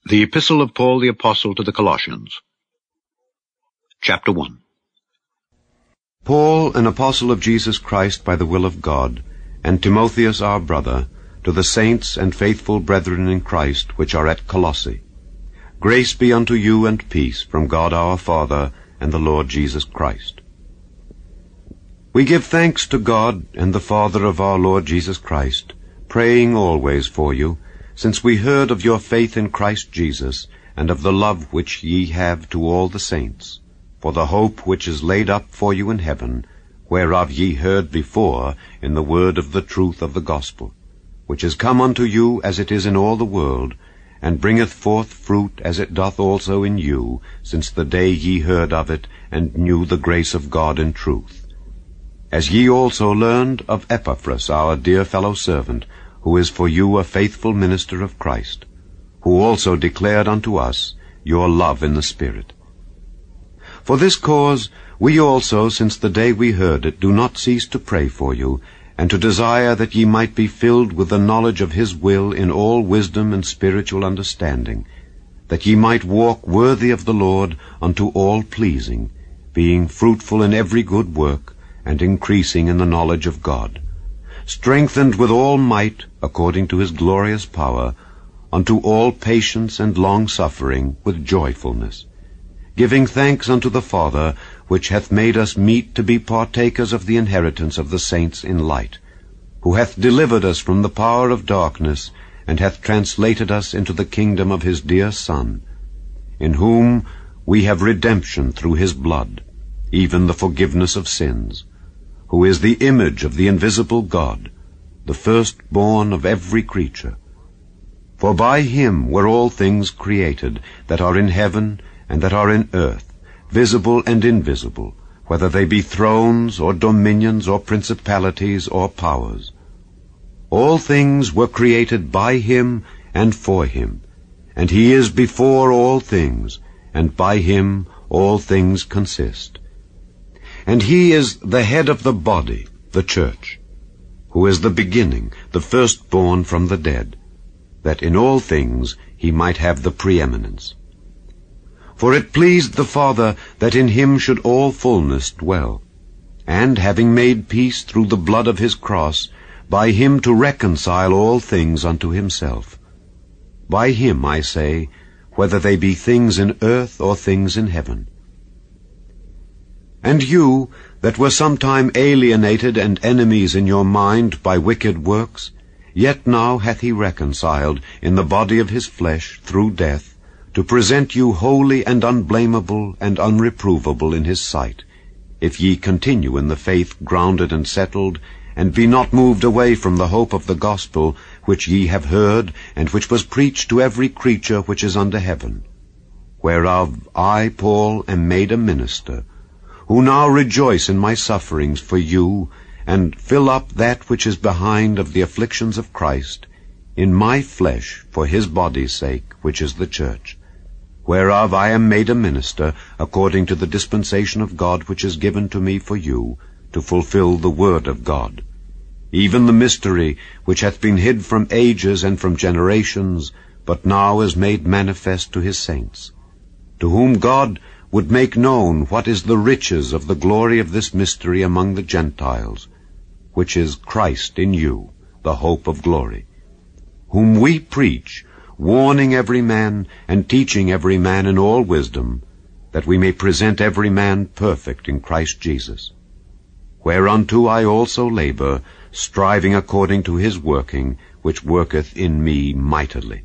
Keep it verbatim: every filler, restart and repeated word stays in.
The Epistle of Paul the Apostle to the Colossians. Chapter one. Paul, an apostle of Jesus Christ by the will of God, and Timotheus our brother, to the saints and faithful brethren in Christ which are at Colossae. Grace be unto you and peace from God our Father and the Lord Jesus Christ. We give thanks to God and the Father of our Lord Jesus Christ, praying always for you, since we heard of your faith in Christ Jesus, and of the love which ye have to all the saints, for the hope which is laid up for you in heaven, whereof ye heard before in the word of the truth of the gospel, which is come unto you as it is in all the world, and bringeth forth fruit as it doth also in you, since the day ye heard of it, and knew the grace of God in truth. As ye also learned of Epaphras, our dear fellow servant, who is for you a faithful minister of Christ, who also declared unto us your love in the Spirit. For this cause we also, since the day we heard it, do not cease to pray for you, and to desire that ye might be filled with the knowledge of his will in all wisdom and spiritual understanding, that ye might walk worthy of the Lord unto all pleasing, being fruitful in every good work, and increasing in the knowledge of God, strengthened with all might, according to his glorious power, unto all patience and long-suffering with joyfulness, giving thanks unto the Father, which hath made us meet to be partakers of the inheritance of the saints in light, who hath delivered us from the power of darkness, and hath translated us into the kingdom of his dear Son, in whom we have redemption through his blood, even the forgiveness of sins, who is the image of the invisible God, the firstborn of every creature. For by him were all things created, that are in heaven and that are in earth, visible and invisible, whether they be thrones or dominions or principalities or powers. All things were created by him and for him, and he is before all things, and by him all things consist. And he is the head of the body, the church, who is the beginning, the firstborn from the dead, that in all things he might have the preeminence. For it pleased the Father that in him should all fullness dwell, and having made peace through the blood of his cross, by him to reconcile all things unto himself. By him, I say, whether they be things in earth or things in heaven. And you, that were sometime alienated and enemies in your mind by wicked works, yet now hath he reconciled in the body of his flesh through death, to present you holy and unblameable and unreprovable in his sight, if ye continue in the faith grounded and settled, and be not moved away from the hope of the gospel which ye have heard, and which was preached to every creature which is under heaven, whereof I, Paul, am made a minister, who now rejoice in my sufferings for you, and fill up that which is behind of the afflictions of Christ, in my flesh for his body's sake, which is the church, whereof I am made a minister, according to the dispensation of God which is given to me for you, to fulfill the word of God, even the mystery which hath been hid from ages and from generations, but now is made manifest to his saints, to whom God would make known what is the riches of the glory of this mystery among the Gentiles, which is Christ in you, the hope of glory, whom we preach, warning every man and teaching every man in all wisdom, that we may present every man perfect in Christ Jesus. Whereunto I also labor, striving according to his working, which worketh in me mightily.